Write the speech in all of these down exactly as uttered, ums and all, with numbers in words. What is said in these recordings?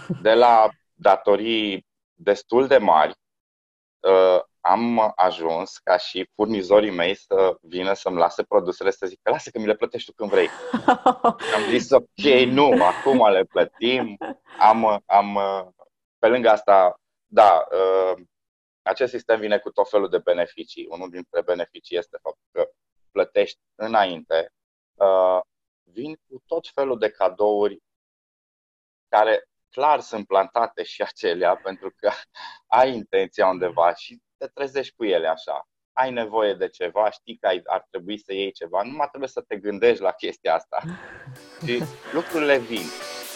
De la datorii destul de mari, uh, am ajuns ca și furnizorii mei să vină să-mi lase produsele, să zică, lasă că mi le plătești tu când vrei. Și am zis, ok, nu, acum le plătim. Am, am, pe lângă asta, da, uh, acest sistem vine cu tot felul de beneficii. Unul dintre beneficii este faptul că plătești înainte. Uh, vin cu tot felul de cadouri care clar sunt plantate și acelea pentru că ai intenția undeva și te trezești cu ele așa. Ai nevoie de ceva, știi că ai, ar trebui să iei ceva, nu mai trebuie să te gândești la chestia asta și lucrurile vin.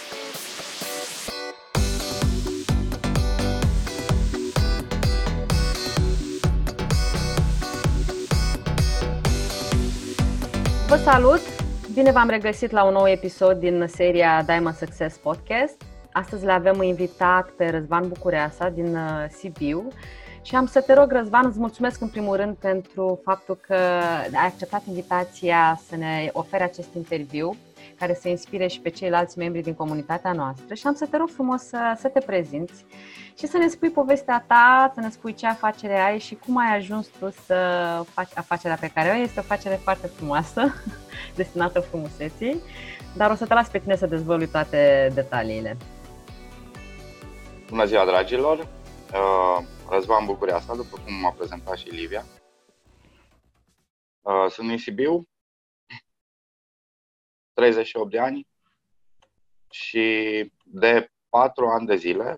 Vă salut! Bine v-am regăsit la un nou episod din seria Diamond Success Podcast. Astăzi le avem invitat pe Răzvan Bucureasa din Sibiu și am să te rog, Răzvan, îți mulțumesc în primul rând pentru faptul că ai acceptat invitația să ne ofere acest interviu care să inspire și pe ceilalți membri din comunitatea noastră și am să te rog frumos să, să te prezinți și să ne spui povestea ta, să ne spui ce afacere ai și cum ai ajuns tu să faci afacerea pe care o ai. Este o afacere foarte frumoasă, destinată frumuseții, dar o să te las pe tine să dezvălui toate detaliile. Bună ziua, dragilor! Răzvan Bucureasa, după cum m-a prezentat și Livia. Sunt din Sibiu, treizeci și opt de ani și de patru ani de zile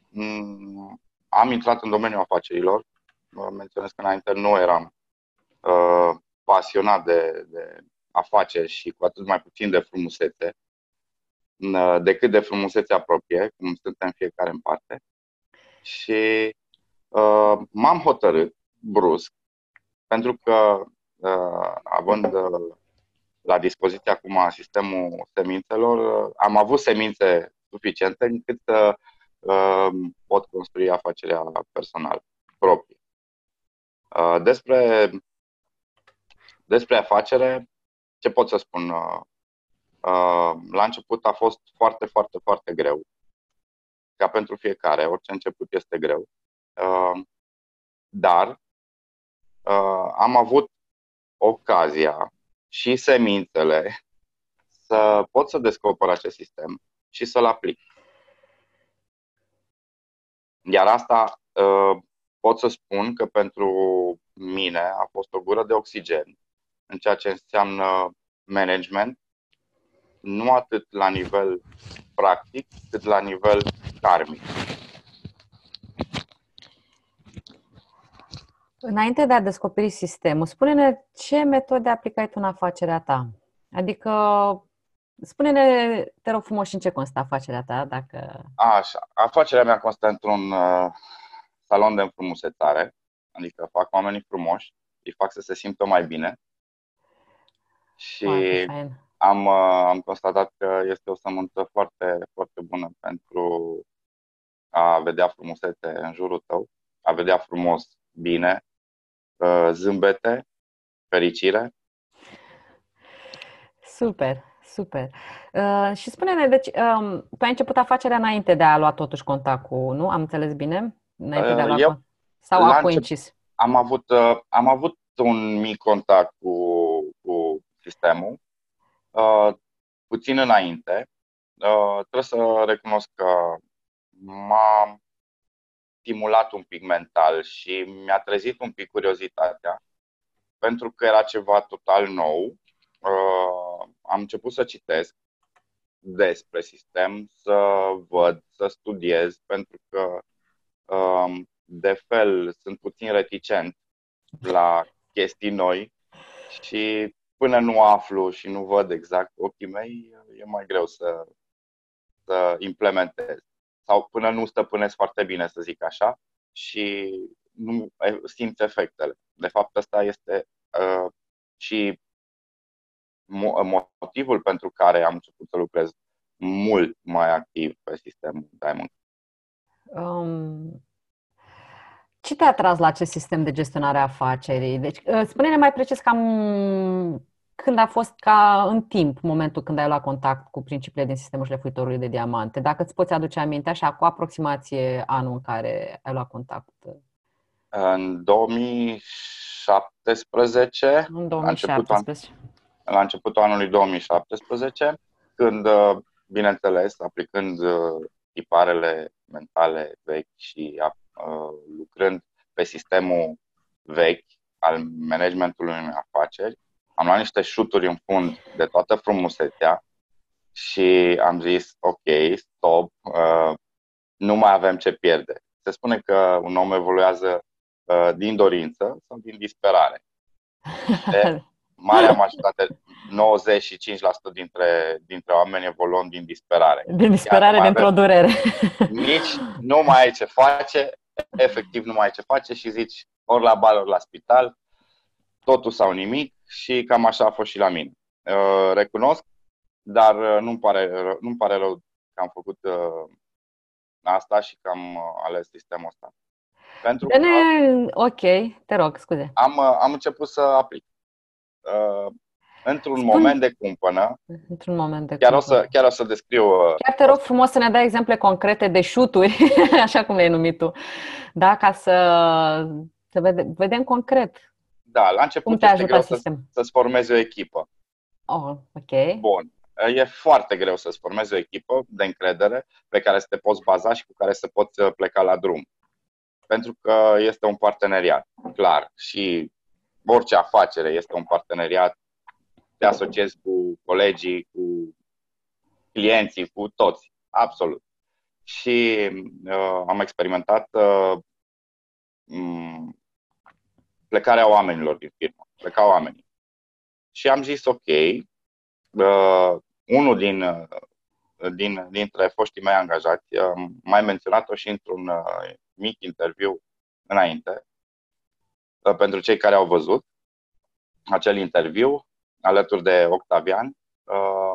am intrat în domeniul afacerilor. Menționez că înainte nu eram uh, pasionat de, de afaceri și cu atât mai puțin de frumusețe, uh, decât de frumusețea proprie, cum suntem fiecare în parte. Și uh, m-am hotărât brusc, pentru că uh, având uh, la dispoziție acum sistemul semințelor, am avut semințe suficiente încât să uh, pot construi afacerea personală proprie. Uh, despre, despre afacere, ce pot să spun? Uh, uh, la început a fost foarte, foarte, foarte greu. Ca pentru fiecare, orice început este greu. Uh, dar uh, am avut ocazia și semințele să pot să descoper acest sistem și să-l aplic. Iar asta uh, pot să spun că pentru mine a fost o gură de oxigen în ceea ce înseamnă management, nu atât la nivel practic, cât la nivel karmic. Înainte de a descoperi sistemul, spune-ne ce metode aplicai tu în afacerea ta. Adică, spune-ne, te rog frumos, și în ce constă afacerea ta, dacă... Așa, afacerea mea constă într-un uh, salon de înfrumusețare, adică fac oamenii frumoși, îi fac să se simtă mai bine și am, uh, am constatat că este o sămânță foarte, foarte bună pentru a vedea frumusețe în jurul tău, a vedea frumos bine, uh, zâmbete, fericire. Super, super. Uh, și spune-ne, deci, um, tu ai început afacerea înainte de a lua totuși contact cu, nu? Am înțeles bine? Înainte de a lua Eu, contact? Sau a coincis? Am avut, uh, am avut un mic contact cu, cu sistemul, uh, puțin înainte. Uh, trebuie să recunosc că m-a stimulat un pic mental și mi-a trezit un pic curiozitatea, pentru că era ceva total nou. Uh, am început să citesc despre sistem, să văd, să studiez, pentru că uh, de fel sunt puțin reticent la chestii noi și până nu aflu și nu văd exact cu ochii mei, e mai greu să, să implementez. Sau până nu stăpânesc foarte bine, să zic așa, și nu simt efectele. De fapt, ăsta este uh, și motivul pentru care am început să lucrez mult mai activ pe sistemul Diamond. Um, ce te-a atras la acest sistem de gestionare a afacerii? Deci, spune-ne mai precis cam când a fost ca în timp, momentul când ai luat contact cu principiile din sistemul șlefuitorului de diamante? Dacă îți poți aduce aminte, așa, cu aproximație anul în care ai luat contact. În două mii șaptesprezece, În la începutul, an, două mii șaptesprezece. la începutul anului două mii șaptesprezece, când, bineînțeles, aplicând tiparele mentale vechi și uh, lucrând pe sistemul vechi al managementului unei afaceri, am luat niște șuturi în fund de toată frumusețea și am zis, ok, stop, uh, nu mai avem ce pierde. Se spune că un om evoluează uh, din dorință sau din disperare. De marea majoritate, nouăzeci și cinci la sută dintre, dintre oameni evoluăm din disperare. Din disperare, dintr-o durere. Nici nu mai ai ce face, efectiv nu mai ai ce face și zici ori la bal, ori la spital, totul sau nimic și cam așa a fost și la mine. Uh, recunosc, dar nu-mi pare, nu-mi pare rău că am făcut uh, asta și că am ales sistemul ăsta. Pentru Bine, că ok, te rog, scuze. Am, am început să aplic. Uh, într-un Spune... moment de cumpănă, într-un moment de chiar, cumpănă. o să, chiar o să descriu. Uh, chiar te rog frumos să ne dai exemple concrete de șuturi, așa cum le-ai numit tu, da, ca să, să vede, vedem concret. Da, la început este greu să, să-ți formezi o echipă. Oh, ok. Bun. E foarte greu să-ți formezi o echipă de încredere pe care să te poți baza și cu care să poți pleca la drum. Pentru că este un parteneriat, clar. Și orice afacere este un parteneriat. Te asociezi cu colegii, cu clienții, cu toți. Absolut. Și uh, am experimentat uh, plecarea oamenilor din firmă. Plecau oamenii. Și am zis, ok, uh, unul din, uh, din, dintre foștii mei angajați, uh, mai menționat-o și într-un uh, mic interviu înainte, uh, pentru cei care au văzut acel interviu, alături de Octavian, uh,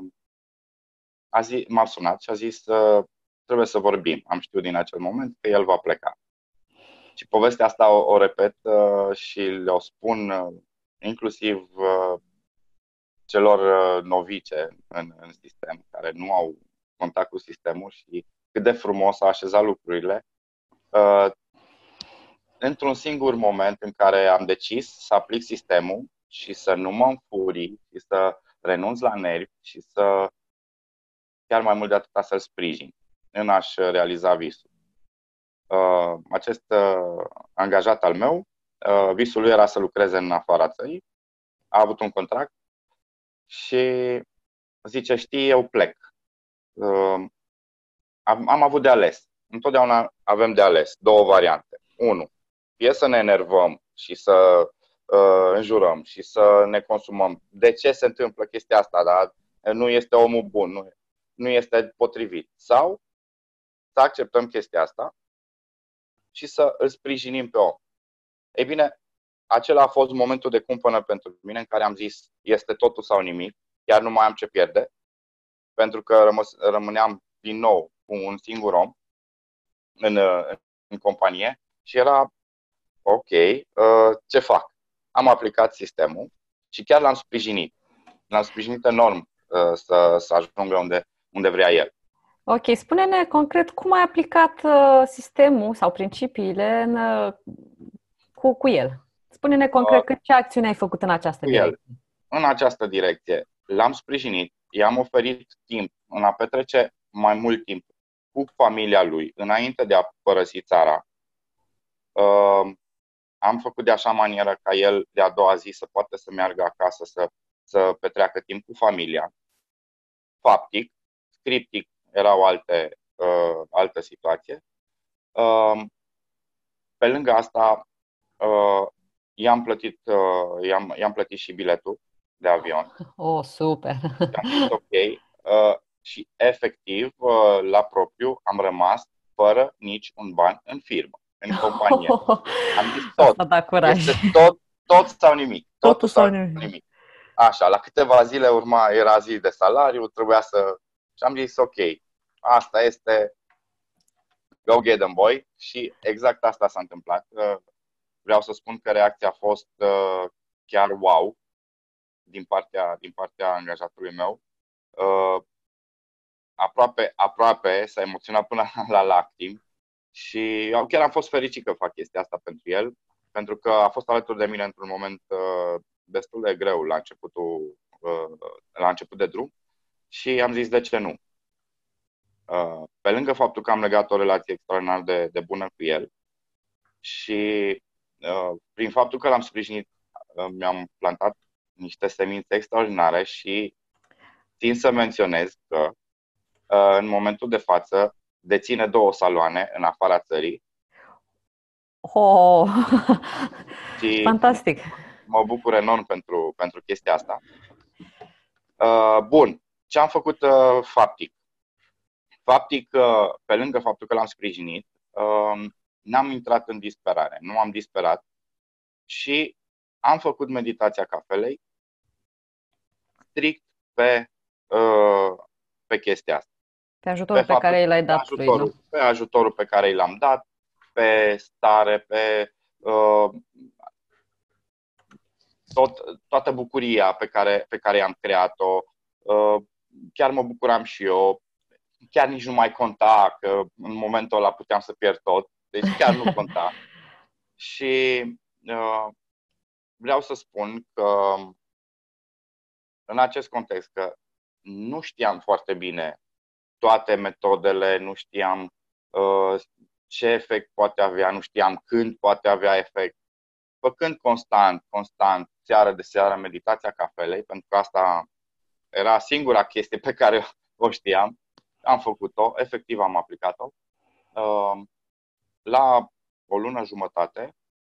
a zi, m-a sunat și a zis, uh, trebuie să vorbim. Am știut din acel moment că el va pleca. Și povestea asta o, o repet uh, și le-o spun uh, inclusiv uh, celor uh, novice în, în sistem, care nu au contact cu sistemul și cât de frumos a așezat lucrurile. Uh, într-un singur moment în care am decis să aplic sistemul și să nu mă înfurii și să renunț la nervi și să, chiar mai mult de atâta, să-l sprijin în a-și realiza visul. Uh, acest uh, angajat al meu, uh, visul lui era să lucreze în afara țării, a avut un contract și zice, știi, eu plec. Uh, am, am avut de ales. Întotdeauna avem de ales două variante. Unu, fie să ne enervăm și să uh, înjurăm și să ne consumăm. De ce se întâmplă chestia asta? Dar nu este omul bun, nu, nu este potrivit. Sau să acceptăm chestia asta și să îl sprijinim pe om. Ei bine, acela a fost momentul de cumpănă pentru mine în care am zis este totul sau nimic, chiar nu mai am ce pierde, pentru că rămâs, rămâneam din nou cu un singur om în, în companie și era ok, ce fac? Am aplicat sistemul și chiar l-am sprijinit. L-am sprijinit enorm să, să ajungă unde, unde vrea el. Ok, spune-ne concret cum ai aplicat uh, sistemul sau principiile în, uh, cu, cu el. Spune-ne concret uh, ce acțiune ai făcut în această direcție. El. În această direcție l-am sprijinit, i-am oferit timp în a petrece mai mult timp cu familia lui înainte de a părăsi țara. Uh, am făcut de așa manieră ca el de a doua zi să poată să meargă acasă, să, să petreacă timp cu familia. Faptic, scriptic, era o alte, uh, altă situație. Uh, pe lângă asta, uh, i-am plătit, uh, i-am, i-am plătit și biletul de avion. Oh, super! Am zis ok. Uh, și efectiv, uh, la propriu, am rămas fără nici un ban în firmă, în companie. Am zis tot. Da curaj. Este tot, tot sau nimic. Totul, Totul sau nimic. nimic. Așa, la câteva zile urma, era zi de salariu, trebuia să... Și am zis, ok, asta este, go get them, boy. Și exact asta s-a întâmplat. Vreau să spun că reacția a fost chiar wow din partea, din partea angajatului meu. Uh, aproape, aproape s-a emoționat până la lacrim și eu chiar am fost fericit că fac chestia asta pentru el, pentru că a fost alături de mine într-un moment uh, destul de greu la începutul, uh, la început de drum și am zis de ce nu. Uh, pe lângă faptul că am legat o relație extraordinar de, de bună cu el și uh, prin faptul că l-am sprijinit, uh, mi-am plantat niște semințe extraordinare și țin să menționez că uh, în momentul de față deține două saloane în afara țării. Oh, și fantastic! Mă bucur enorm pentru, pentru chestia asta. Uh, bun, ce am făcut uh, faptic? Faptic, uh, pe lângă faptul că l-am sprijinit, uh, n-am intrat în disperare, nu am disperat și am făcut meditația cafelei strict pe, uh, pe chestia asta. Pe ajutorul pe, pe care l-ai dat pe ajutorul, lui, pe ajutorul pe care i l-am dat, pe stare, pe uh, tot, toată bucuria pe care, pe care i-am creat-o. Uh, chiar mă bucuram și eu. Chiar nici nu mai conta că în momentul ăla puteam să pierd tot. Deci chiar nu conta. Și uh, vreau să spun că în acest context că nu știam foarte bine toate metodele, nu știam uh, ce efect poate avea, nu știam când poate avea efect. Făcând constant, constant, seară de seară, meditația cafelei, pentru că asta era singura chestie pe care o știam, am făcut-o, efectiv am aplicat-o. Uh, la o lună jumătate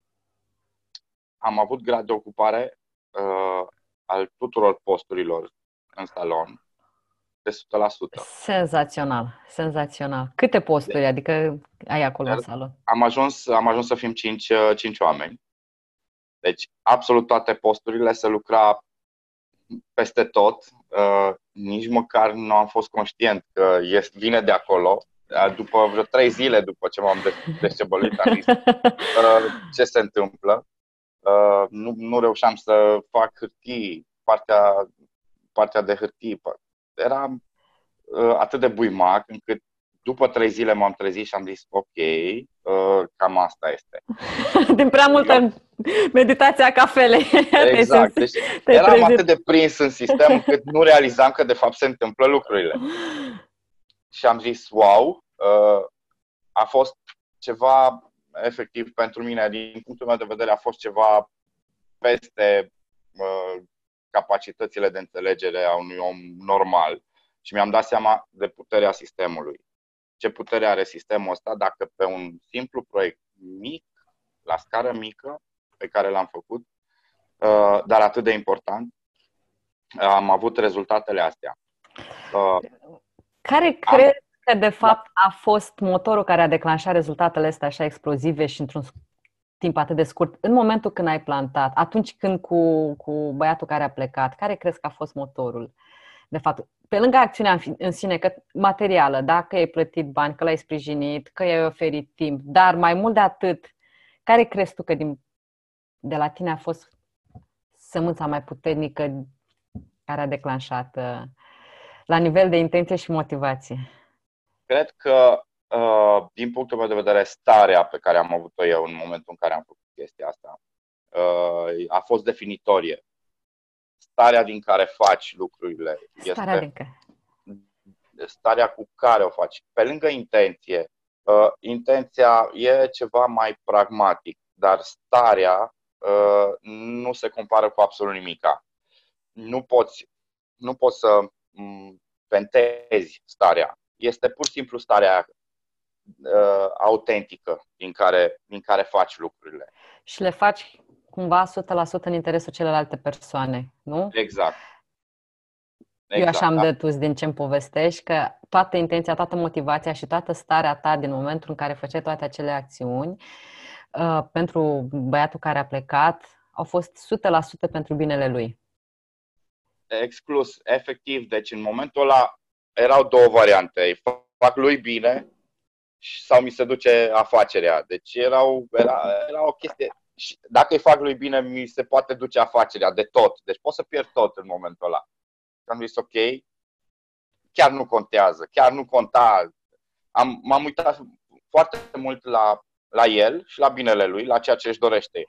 am avut grad de ocupare uh, al tuturor posturilor în salon de o sută la sută. Senzațional, senzațional. Câte posturi, adică ai acolo în salon? Am ajuns, am ajuns să fim cinci, cinci oameni. Deci absolut toate posturile, se lucra peste tot. Uh, nici măcar nu am fost conștient că este, vine de acolo. După vreo trei zile după ce m-am descebălit, am zis uh, ce se întâmplă. Uh, nu, nu reușeam să fac hârtii, partea, partea de hârtii. Era uh, atât de buimac încât după trei zile m-am trezit și am zis ok, uh, cam asta este. Din prea multă meditația cafelei. Exact. Deci eram trezit. Atât de prins în sistem încât nu realizam că de fapt se întâmplă lucrurile. Și am zis wow, uh, a fost ceva efectiv pentru mine, din punctul meu de vedere a fost ceva peste uh, capacitățile de înțelegere a unui om normal. Și mi-am dat seama de puterea sistemului. Ce putere are sistemul ăsta dacă pe un simplu proiect mic, la scară mică, pe care l-am făcut, dar atât de important, am avut rezultatele astea. Care crezi că de fapt a fost motorul care a declanșat rezultatele astea așa explozive și într-un timp atât de scurt? În momentul când ai plantat, atunci când cu, cu băiatul care a plecat, care crezi că a fost motorul? De fapt, pe lângă acțiunea în sine, că materială, da? Că ai plătit bani, că l-ai sprijinit, că i-ai oferit timp, dar mai mult de atât, care crezi tu că din, de la tine a fost sămânța mai puternică care a declanșat uh, la nivel de intenție și motivație? Cred că, uh, din punctul meu de vedere, starea pe care am avut-o eu în momentul în care am făcut chestia asta uh, a fost definitorie. Starea din care faci lucrurile starea este starea cu care o faci. Pe lângă intenție, uh, intenția e ceva mai pragmatic, dar starea uh, nu se compară cu absolut nimica. Nu poți, nu poți să m- pentezi starea. Este pur și simplu starea uh, autentică din care, din care faci lucrurile. Și le faci cumva o sută la sută în interesul celelalte persoane, nu? Exact. Eu așa am dedus din ce-mi povestești, că toată intenția, toată motivația și toată starea ta din momentul în care făceai toate acele acțiuni uh, pentru băiatul care a plecat au fost o sută la sută pentru binele lui. Exclus, efectiv. Deci în momentul ăla erau două variante. Îi fac lui bine sau mi se duce afacerea. Deci erau, era, era o chestie. și dacă îi fac lui bine, mi se poate duce afacerea de tot. Deci pot să pierd tot în momentul ăla. Și am zis, ok, chiar nu contează, chiar nu conta. Am, m-am uitat foarte mult la, la el și la binele lui, la ceea ce își dorește.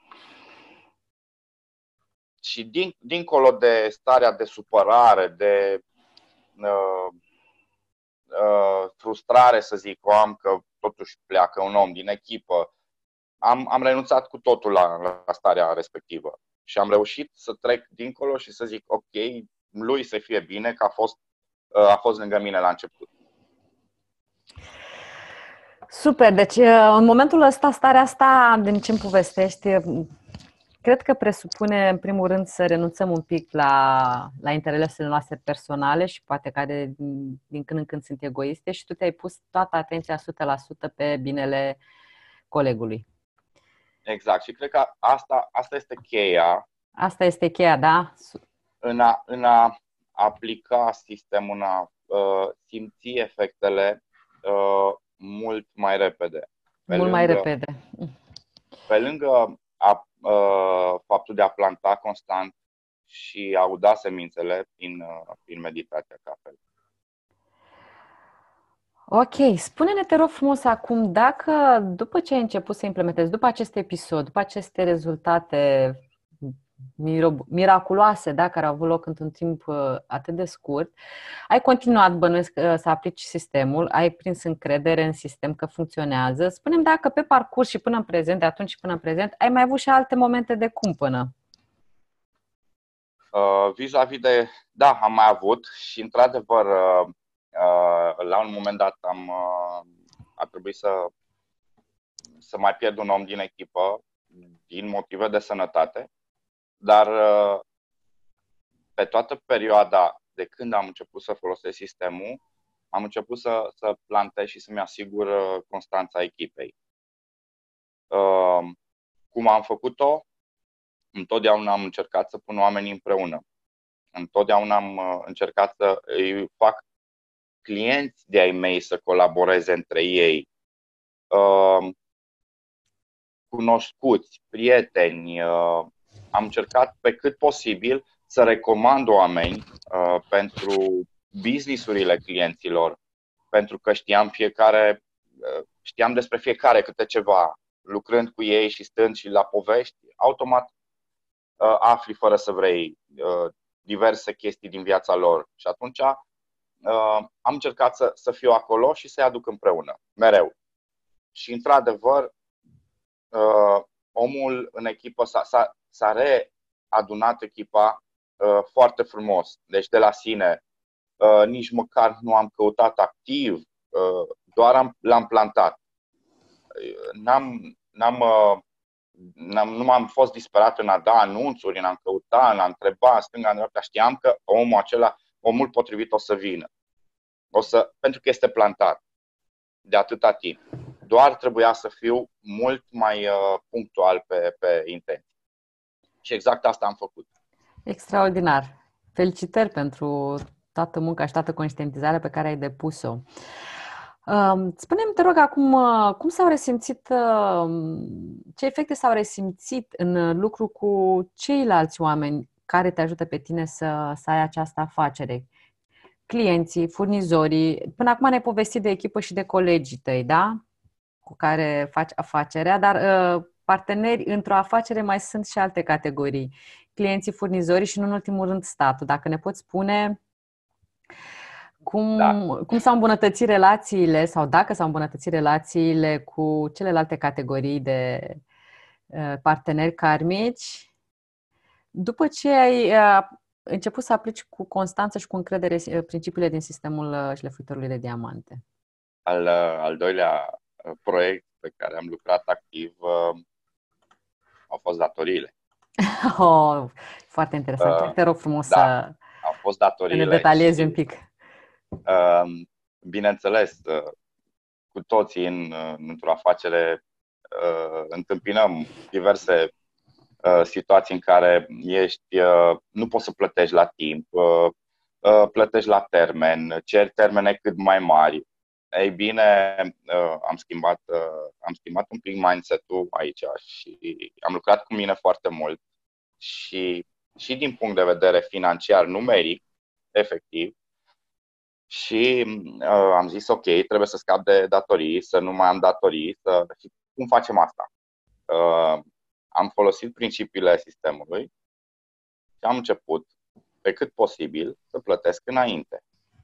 Și din, dincolo de starea de supărare, de uh, uh, frustrare, să zic, o am că totuși pleacă un om din echipă, am, am renunțat cu totul la, la starea respectivă. Și am reușit să trec dincolo și să zic, ok, lui să fie bine, că a fost, uh, a fost lângă mine la început. Super, deci în momentul ăsta, starea asta, din ce îmi povestești, cred că presupune, în primul rând, să renunțăm un pic la, la interesele noastre personale și poate care din când în când sunt egoiste și tu te-ai pus toată atenția o sută la sută pe binele colegului. Exact. Și cred că asta, asta este cheia. Asta este cheia, da? În a, în a aplica sistemul, în a uh, simți efectele uh, mult mai repede. Pe mult lângă, mai repede. Pe lângă a, uh, faptul de a planta constant și a uda semințele prin, uh, prin meditația ca fel. Ok, spune-ne, te rog frumos, acum, dacă după ce ai început să implementezi, după acest episod, după aceste rezultate miraculoase, da, care au avut loc într-un timp atât de scurt, ai continuat, bănuiesc, să aplici sistemul, ai prins încredere în sistem că funcționează. Spune-mi dacă pe parcurs și până în prezent, de atunci și până în prezent, ai mai avut și alte momente de cumpănă. Uh, vis-a-vis de... Da, am mai avut și, într-adevăr, uh, uh, la un moment dat am, uh, a trebuit să, să mai pierd un om din echipă din motive de sănătate. Dar pe toată perioada de când am început să folosesc sistemul, am început să, să plantez și să-mi asigur constanța echipei. Cum am făcut-o? Întotdeauna am încercat să pun oamenii împreună. Întotdeauna am încercat să îi fac clienți de ai mei să colaboreze între ei. Cunoscuți, prieteni. Am încercat pe cât posibil să recomand oameni uh, pentru business-urile clienților, pentru că știam fiecare, uh, știam despre fiecare câte ceva, lucrând cu ei și stând și la povești, automat uh, afli fără să vrei uh, diverse chestii din viața lor. Și atunci uh, am încercat să, să fiu acolo și să-i aduc împreună, mereu. Și într-adevăr, uh, omul în echipă s-a, s-a, s-a readunat echipa uh, foarte frumos. Deci de la sine, uh, nici măcar nu am căutat activ, uh, doar am, l-am plantat. N-am, n-am, uh, n-am, nu m-am fost disperat în a da anunțuri, în a căuta, în a întreba stânga, în dreapta. Știam că omul acela, omul potrivit o să vină. O să, pentru că este plantat de atâta timp. Doar trebuia să fiu mult mai uh, punctual pe, pe intenție. Și exact asta am făcut. Extraordinar! Felicitări pentru toată munca și toată conștientizarea pe care ai depus-o. Uh, spune-mi, te rog, acum, uh, cum s-au resimțit, uh, ce efecte s-au resimțit în lucru cu ceilalți oameni care te ajută pe tine să, să ai această afacere? Clienții, furnizorii, până acum ne-ai povestit de echipă și de colegii tăi, da? Cu care faci afacerea, dar uh, parteneri într-o afacere mai sunt și alte categorii. Clienții, furnizorii și, în ultimul rând, statul. Dacă ne poți spune cum, da. cum s-au îmbunătățit relațiile sau dacă s-au îmbunătățit relațiile cu celelalte categorii de uh, parteneri karmici, după ce ai uh, început să aplici cu constanță și cu încredere principiile din sistemul șlefuitorului de diamante. Al, al doilea proiect pe care am lucrat activ uh, au fost datoriile. Oh, foarte interesant. Uh, Te rog frumos da, să au fost datoriile ne detaliezi un pic. Uh, bineînțeles, uh, cu toții în, într-o afacere uh, întâmpinăm diverse uh, situații în care ești, uh, nu poți să plătești la timp, uh, uh, plătești la termen, ceri termene cât mai mari. Ei bine, uh, am schimbat, uh, am schimbat un pic mindset-ul aici și am lucrat cu mine foarte mult și, și din punct de vedere financiar, numeric, efectiv, și uh, am zis ok, trebuie să scap de datorii, să nu mai am datorii, să... și cum facem asta? Uh, am folosit principiile sistemului și am început pe cât posibil să plătesc înainte.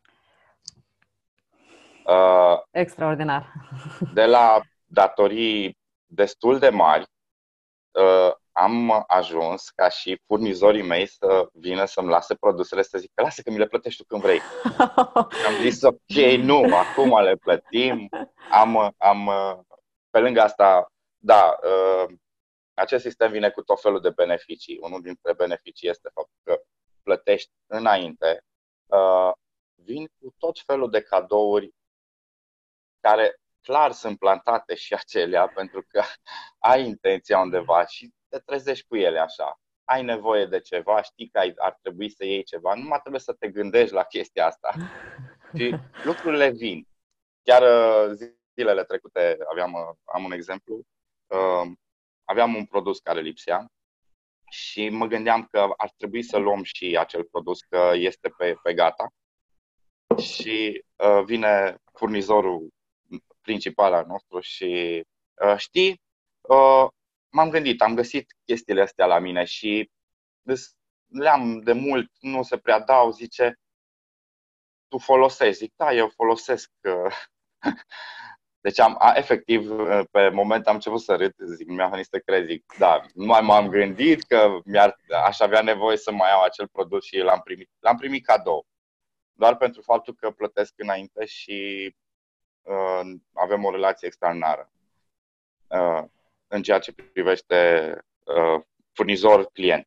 Uh, Extraordinar. De la datorii destul de mari, uh, am ajuns ca și furnizorii mei să vină să-mi lase produsele, să zic că lasă că mi le plătești tu când vrei. Și am zis ok, nu, acum le plătim. Am, am, pe lângă asta, da, uh, acest sistem vine cu tot felul de beneficii. Unul dintre beneficii este faptul că plătești înainte. Uh, vin cu tot felul de cadouri care clar sunt plantate și acelea pentru că ai intenția undeva și te trezești cu ele așa. Ai nevoie de ceva, știi că ai, ar trebui să iei ceva, nu mai trebuie să te gândești la chestia asta. Și lucrurile vin. Chiar zilele trecute aveam, am un exemplu, aveam un produs care lipsea și mă gândeam că ar trebui să luăm și acel produs, că este pe, pe gata. Și vine furnizorul principal al nostru și uh, știi, uh, m-am gândit, am găsit chestiile astea la mine și le-am de mult, nu se prea dau, zice, tu folosești. Zic, da, eu folosesc. Uh, deci am, a, efectiv, pe moment am început să râd, zic, mi-a venit să cred, zic, da, nu mai m-am gândit că mi-ar, aș avea nevoie să mai iau acel produs și l-am primit, l-am primit cadou. Doar pentru faptul că plătesc înainte și Uh, avem o relație extraordinară uh, în ceea ce privește uh, furnizor-client.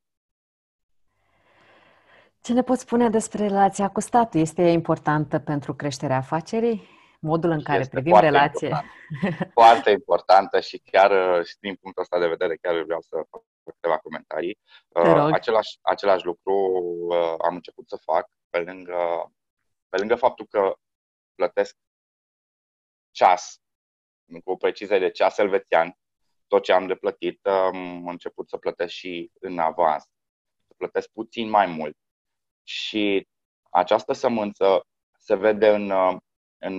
Ce ne poți spune despre relația cu statul? Este importantă pentru creșterea afacerii? Modul în care este privim relație? Important. Foarte importantă și chiar și din punctul ăsta de vedere chiar vreau să fac câteva comentarii. Uh, același, același lucru uh, am început să fac pe lângă, pe lângă faptul că plătesc ceas, cu o precizie de ceas elvețian, tot ce am de plătit, am început să plătesc și în avans, să plătesc puțin mai mult. Și această sămânță se vede în, în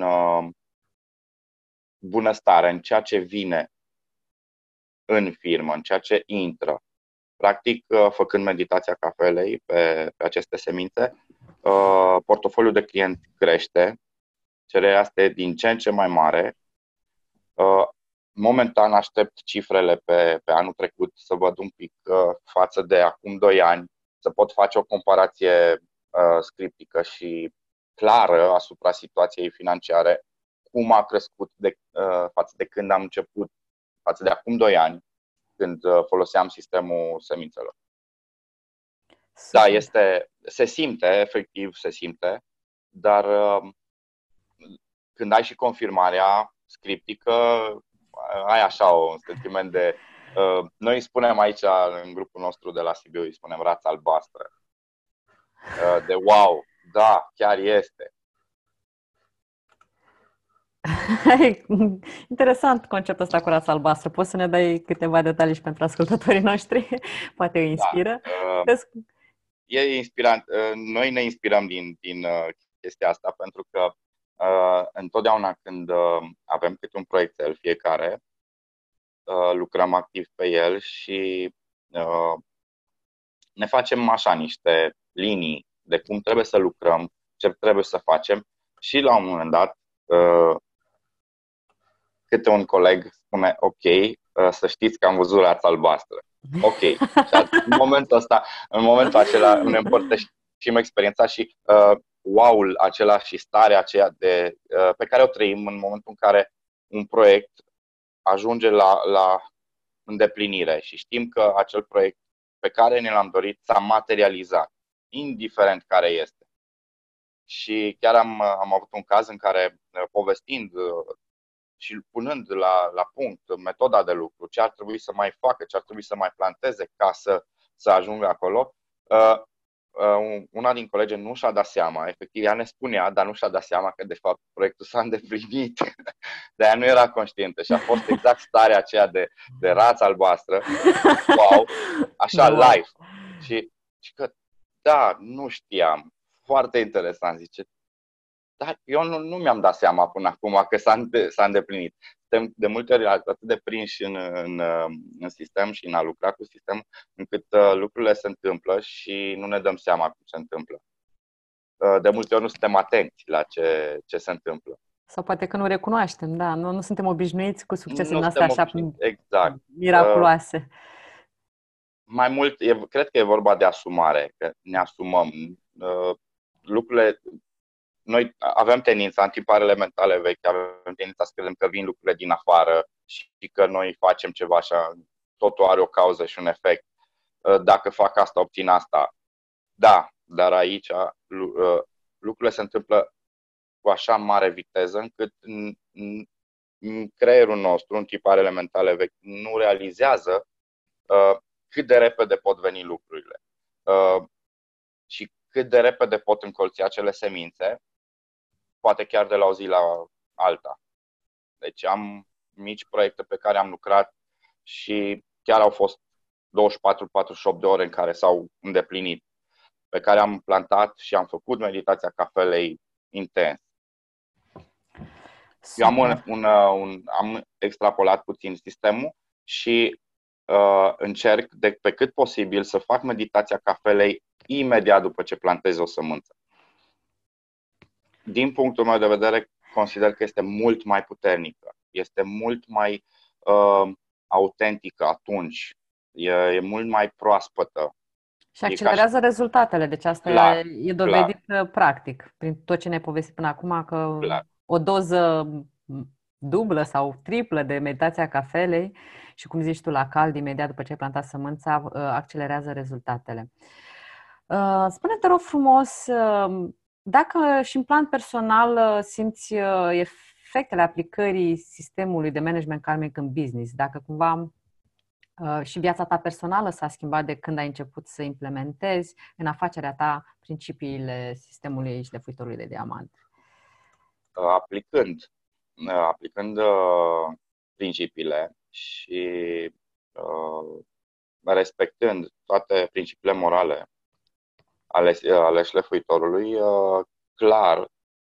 bunăstare, în ceea ce vine în firmă, în ceea ce intră. Practic, făcând meditația cafelei pe, pe aceste semințe, portofoliul de client crește, cererea este din ce în ce mai mare. Momentan aștept cifrele pe, pe anul trecut să văd un pic față de acum doi ani, să pot face o comparație uh, scriptică și clară asupra situației financiare, cum a crescut de, uh, față de când am început, față de acum doi ani, când uh, foloseam sistemul semințelor. Super. Da, este, se simte, efectiv se simte, dar uh, când ai și confirmarea scriptică, ai așa un sentiment de... Uh, noi îi spunem aici, în grupul nostru de la Sibiu, îi spunem rața albastră. Uh, de wow, da, chiar este. Interesant conceptul ăsta cu rața albastră. Poți să ne dai câteva detalii și pentru ascultătorii noștri? Poate îi inspiră? Da, uh, e inspirant. Uh, noi ne inspirăm din, din uh, chestia asta pentru că uh, întotdeauna când uh, avem câte un proiectel fiecare, uh, lucrăm activ pe el și uh, ne facem așa niște linii de cum trebuie să lucrăm, ce trebuie să facem și la un moment dat uh, câte un coleg spune ok, uh, să știți că am văzut rața albastră. Ok. Și în momentul ăsta, în momentul acela ne împărtășim experiența și uh, wow-ul acela și starea aceea de, uh, pe care o trăim în momentul în care un proiect ajunge la, la îndeplinire și știm că acel proiect pe care ne l-am dorit s-a materializat, indiferent care este. Și chiar am, am avut un caz în care, povestind și punând la, la punct metoda de lucru, ce ar trebui să mai facă, ce ar trebui să mai planteze ca să, să ajungă acolo, una din colege nu și-a dat seama, efectiv ea ne spunea, dar nu și-a dat seama că de fapt proiectul s-a îndeplinit, dar ea nu era conștientă și a fost exact starea aceea de, de rață albastră, wow, așa Wow. live. Și, și că, da, nu știam, foarte interesant, zice, dar eu nu, nu mi-am dat seama până acum că s-a, s-a îndeplinit. Suntem de multe ori atât de prinși în, în, în sistem și în a lucra cu sistem, încât uh, lucrurile se întâmplă și nu ne dăm seama cum se întâmplă. Uh, de multe ori nu suntem atenți la ce, ce se întâmplă. Sau poate că nu recunoaștem, da, nu, nu suntem obișnuiți cu succesele noastre așa exact. miraculoase. Uh, mai mult, e, cred că e vorba de asumare, că ne asumăm uh, lucrurile. Noi avem tendința, în tiparele mentale vechi, avem tendința să credem că vin lucrurile din afară și că noi facem ceva așa, totul are o cauză și un efect. Dacă fac asta, obțin asta. Da, dar aici lucrurile se întâmplă cu așa mare viteză încât în creierul nostru, în tiparele mentale vechi, nu realizează cât de repede pot veni lucrurile și cât de repede pot încolți acele semințe, poate chiar de la o zi la alta. Deci am mici proiecte pe care am lucrat și chiar au fost douăzeci și patru patruzeci și opt de ore în care s-au îndeplinit, pe care am plantat și am făcut meditația cafelei intens. Eu am, un, un, un, am extrapolat puțin sistemul și uh, încerc de pe cât posibil să fac meditația cafelei imediat după ce plantez o sămânță. Din punctul meu de vedere, consider că este mult mai puternică, este mult mai uh, autentică atunci, e, e mult mai proaspătă. Și accelerează și... rezultatele, deci asta clar, e, e dovedit clar. Practic, prin tot ce ne-ai povestit până acum, că clar. O doză dublă sau triplă de meditația cafelei și, cum zici tu, la cald, imediat după ce ai plantat sămânța, accelerează rezultatele. Spune-te, te rog frumos, dacă și în plan personal simți efectele aplicării sistemului de management karmic în business, dacă cumva și viața ta personală s-a schimbat de când ai început să implementezi în afacerea ta principiile sistemului șlefuitorului de diamant? Aplicând, aplicând principiile și respectând toate principiile morale ale, ale șlefuitorului, clar,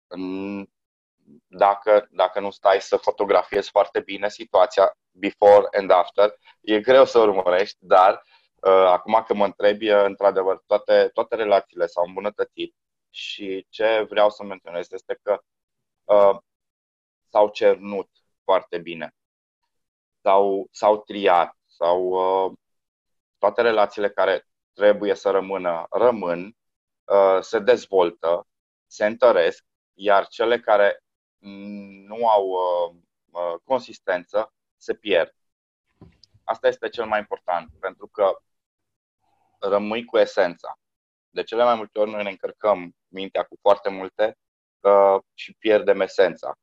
dacă, dacă nu stai să fotografiezi foarte bine situația before and after, e greu să urmărești, dar uh, acum că mă întrebi, într-adevăr, toate, toate relațiile s-au îmbunătățit și ce vreau să menționez este că uh, s-au cernut foarte bine, s-au, s-au triat, s-au, uh, toate relațiile care trebuie să rămână, rămân, uh, se dezvoltă, se întăresc, iar cele care nu au uh, uh, consistență se pierd. Asta este cel mai important, pentru că rămâi cu esența. De cele mai multe ori noi ne încărcăm mintea cu foarte multe uh, și pierdem esența.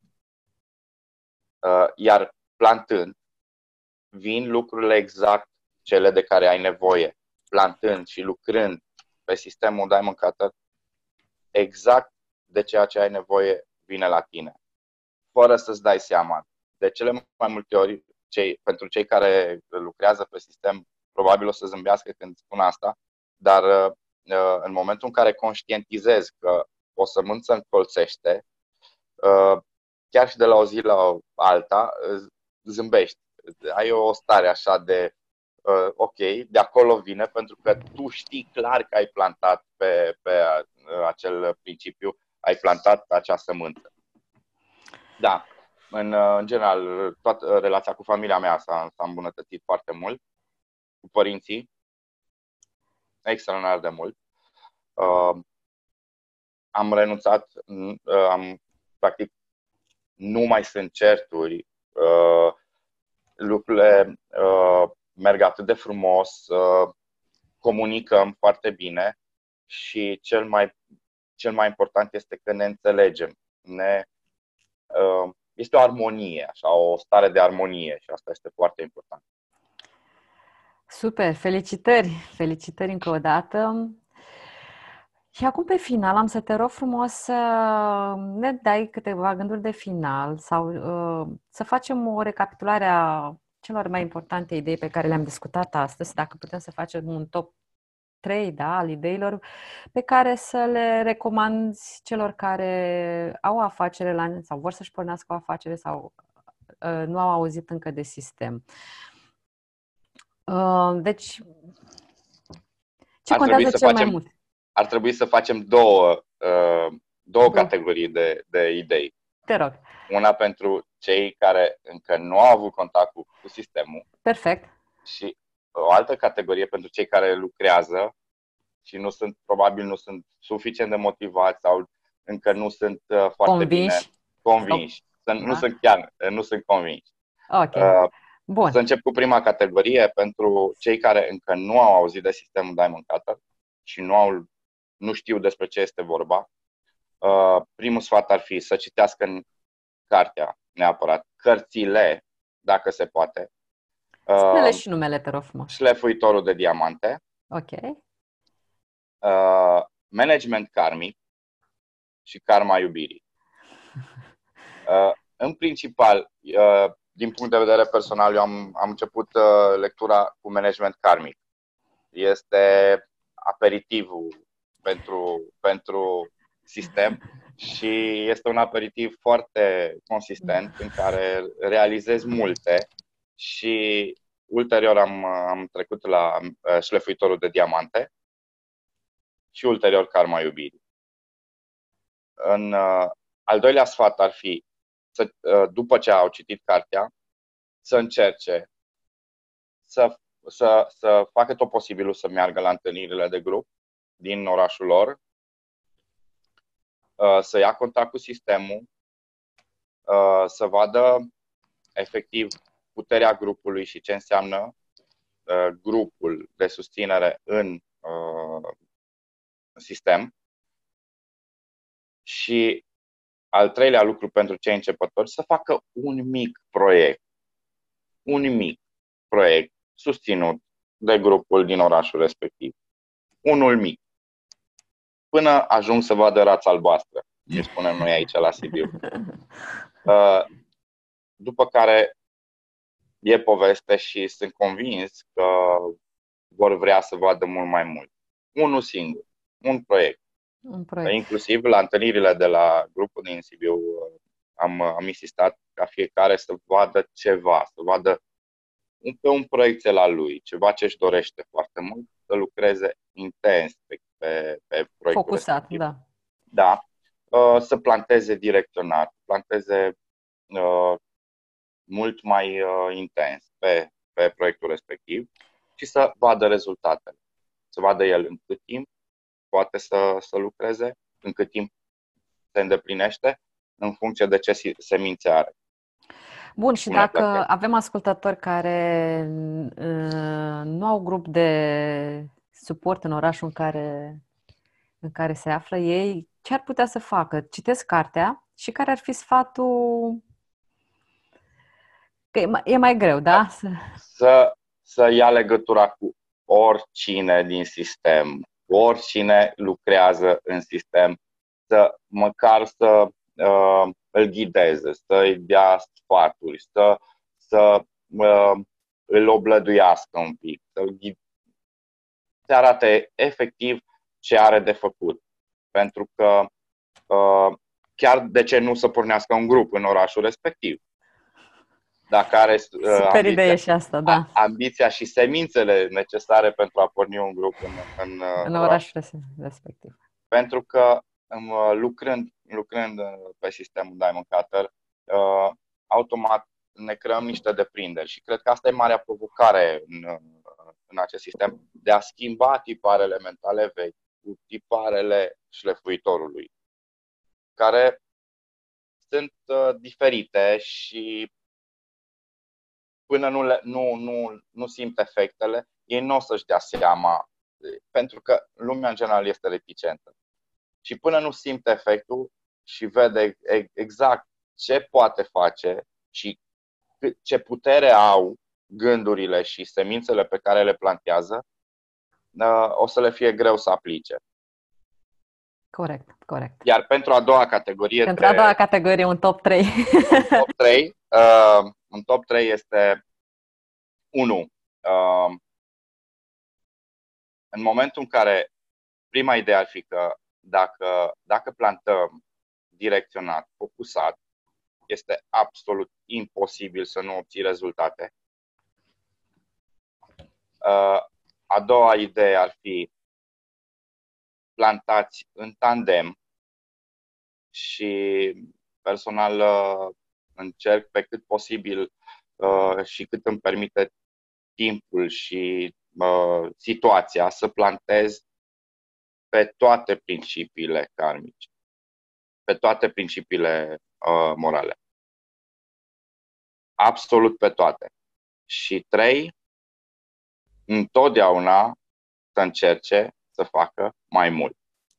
Uh, iar plantând, vin lucrurile exact cele de care ai nevoie. Plantând și lucrând pe sistemul Diamond Cutter, exact de ceea ce ai nevoie vine la tine, fără să-ți dai seama. De cele mai multe ori, cei, pentru cei care lucrează pe sistem, probabil o să zâmbească când spun asta, dar în momentul în care conștientizezi că o sămânță încolțește, chiar și de la o zi la alta, zâmbești. Ai o stare așa de ok, de acolo vine, pentru că tu știi clar că ai plantat pe, pe acel principiu, ai plantat acea sămânță. Da, în, în general, toată relația cu familia mea s-a, s-a îmbunătățit foarte mult, cu părinții, extraordinar de mult. Uh, am renunțat, uh, am, practic, nu mai sunt certuri, uh, lucrurile uh, merg atât de frumos, uh, comunicăm foarte bine și cel mai, cel mai important este că ne înțelegem. Ne, uh, este o armonie, așa, o stare de armonie și asta este foarte important. Super, felicitări, felicitări încă o dată. Și acum pe final am să te rog frumos să ne dai câteva gânduri de final sau uh, să facem o recapitulare a celor mai importante idei pe care le-am discutat astăzi, dacă putem să facem un top trei, da, al ideilor pe care să le recomanzi celor care au o afacere la, sau vor să-și pornească o afacere sau uh, nu au auzit încă de sistem. Uh, deci, ce Ar trebui contează să cel mai facem, mult? ar trebui să facem două, uh, două Două. categorii de, de idei. Te rog. Una pentru cei care încă nu au avut contact cu, cu sistemul. Perfect. Și o altă categorie pentru cei care lucrează și nu sunt, probabil nu sunt suficient de motivați sau încă nu sunt uh, foarte Convinși? bine convinși. Sau... Sunt, Da. Nu sunt chiar, nu sunt convinși. Ok. Uh, Bun. Să încep cu prima categorie pentru cei care încă nu au auzit de sistemul Diamond Cutter și nu, au, nu știu despre ce este vorba. Uh, primul sfat ar fi să citească în cartea neapărat, cărțile, dacă se poate. Spune-le Uh, și numele, te rog frumos. Șlefuitorul de diamante. Ok. Uh, management karmic și karma iubirii. Uh, în principal, uh, din punct de vedere personal, eu am, am început uh, lectura cu management karmic. Este aperitivul pentru, pentru sistem și este un aperitiv foarte consistent în care realizez multe și ulterior am, am trecut la uh, șlefuitorul de diamante și ulterior karma iubirii. În uh, al doilea sfat ar fi, să, uh, după ce au citit cartea, să încerce să, să, să facă tot posibilul să meargă la întâlnirile de grup din orașul lor, uh, să ia contact cu sistemul, uh, să vadă efectiv puterea grupului și ce înseamnă uh, grupul de susținere în uh, sistem. Și al treilea lucru pentru cei începători, să facă un mic proiect. Un mic proiect susținut de grupul din orașul respectiv. Unul mic. Până ajung să vadă rața albastră, ne spunem noi aici la Sibiu. După care e poveste și sunt convins că vor vrea să vadă mult mai mult. Unul singur. Un proiect. Un proiect. Inclusiv la întâlnirile de la grupul din Sibiu am, am insistat ca fiecare să vadă ceva, să vadă pe un proiect la lui, ceva ce își dorește foarte mult, să lucreze intens pe, pe, pe proiectul Focusat, respectiv. da. Da. Să planteze direcționat, planteze uh, mult mai uh, intens pe, pe proiectul respectiv și să vadă rezultatele. Să vadă el în cât timp poate să, să lucreze, în cât timp se îndeplinește, în funcție de ce semințe are. Bun, și dacă avem ascultători care uh, nu au grup de suport în orașul în care, în care se află ei, ce ar putea să facă? Citesc cartea și care ar fi sfatul? Că e mai, e mai greu, da? Să, să ia legătura cu oricine din sistem, oricine lucrează în sistem, să măcar să uh, îl ghideze, să-i dea sfaturi, să, să uh, îl oblăduiască un pic, să-l ghid... să arate efectiv ce are de făcut. Pentru că uh, chiar de ce nu să pornească un grup în orașul respectiv? Dacă are uh, Super idee și asta, da. ambiția și semințele necesare pentru a porni un grup în, în, în orașul respectiv. Pentru că lucrând, lucrând pe sistemul Diamond Cutter, uh, automat ne creăm niște deprinderi și cred că asta e marea provocare în, în acest sistem, de a schimba tiparele mentale vechi cu tiparele șlefuitorului, care sunt uh, diferite și până nu, le, nu, nu, nu simt efectele, ei nu o să-și dea seama, pentru că lumea în general este reticentă. Și până nu simte efectul și vede exact ce poate face și ce putere au gândurile și semințele pe care le plantează, o să le fie greu să aplice. Corect, corect. Iar pentru a doua categorie... Pentru a doua categorie, un top trei. Un top trei, uh, un top trei este unu. Uh, în momentul în care prima idee ar fi că dacă, dacă plantăm direcționat, focusat, este absolut imposibil să nu obții rezultate. Uh, a doua idee ar fi plantați în tandem și personal uh, încerc pe cât posibil uh, și cât îmi permite timpul și uh, situația să plantez pe toate principiile karmice, pe toate principiile uh, morale. Absolut pe toate. Și trei, întotdeauna să încerce să facă mai mult.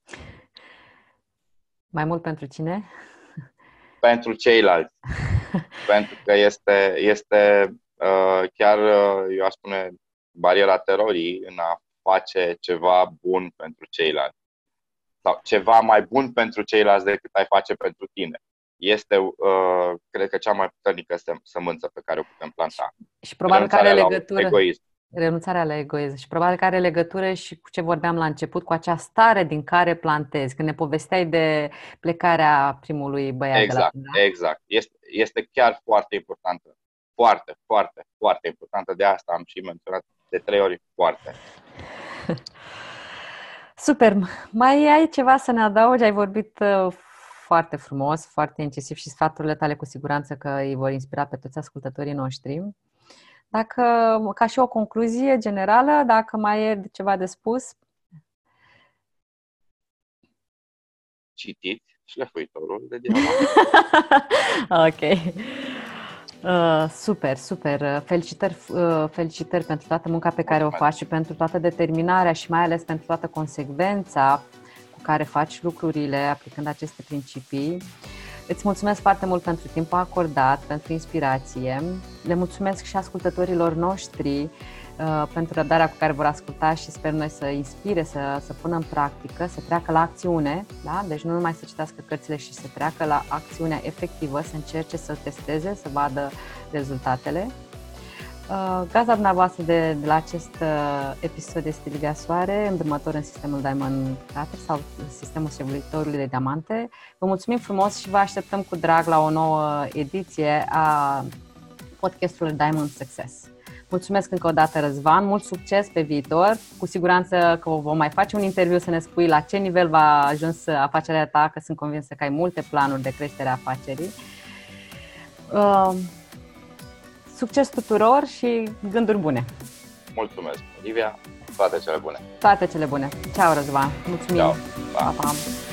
Mai mult pentru cine? Pentru ceilalți. Pentru că este, este uh, chiar, uh, eu aș spune, bariera terorii în a face ceva bun pentru ceilalți. Sau ceva mai bun pentru ceilalți decât ai face pentru tine. Este, uh, cred că, cea mai puternică sămânță pe care o putem planta. Și probabil că are legătură. Egoism. Renunțarea la egoism. Și probabil că are legătură și cu ce vorbeam la început, cu acea stare din care plantezi. Când ne povesteai de plecarea primului băiat exact, de la Exact. Este, este chiar foarte importantă. Foarte, foarte, foarte importantă. De asta am și menționat de trei ori foarte. Super! Mai ai ceva să ne adaugi? Ai vorbit foarte frumos, foarte incisiv și sfaturile tale cu siguranță că îi vor inspira pe toți ascultătorii noștri. Dacă, ca și o concluzie generală, dacă mai e ceva de spus? Citiți Șlefuitorul de diamant. Ok. Uh, super, super. Felicitări, uh, felicitări pentru toată munca pe care o faci și pentru toată determinarea și mai ales pentru toată consecvența cu care faci lucrurile aplicând aceste principii. Îți mulțumesc foarte mult pentru timpul acordat, pentru inspirație. Le mulțumesc și ascultătorilor noștri uh, pentru răbdarea cu care vor asculta și sper noi să inspire, să, să pună în practică, să treacă la acțiune, da? Deci nu numai să citească cărțile și să treacă la acțiunea efectivă, să încerce să testeze, să vadă rezultatele. Uh, gazda dumneavoastră de, de la acest uh, episod este Livia Soare, îndrumător în sistemul Diamond Cutter sau sistemul Șlefuitorului de diamante. Vă mulțumim frumos și vă așteptăm cu drag la o nouă ediție a podcastului Diamond Success. Mulțumesc încă o dată, Răzvan, mult succes pe viitor. Cu siguranță că vom mai face un interviu să ne spui la ce nivel va ajuns afacerea ta, că sunt convinsă că ai multe planuri de creștere a afacerii. Uh, Succes tuturor și gânduri bune! Mulțumesc, Livia! Toate cele bune! Toate cele bune! Ceau, Răzvan! Mulțumim! Ciao. Pa, pa.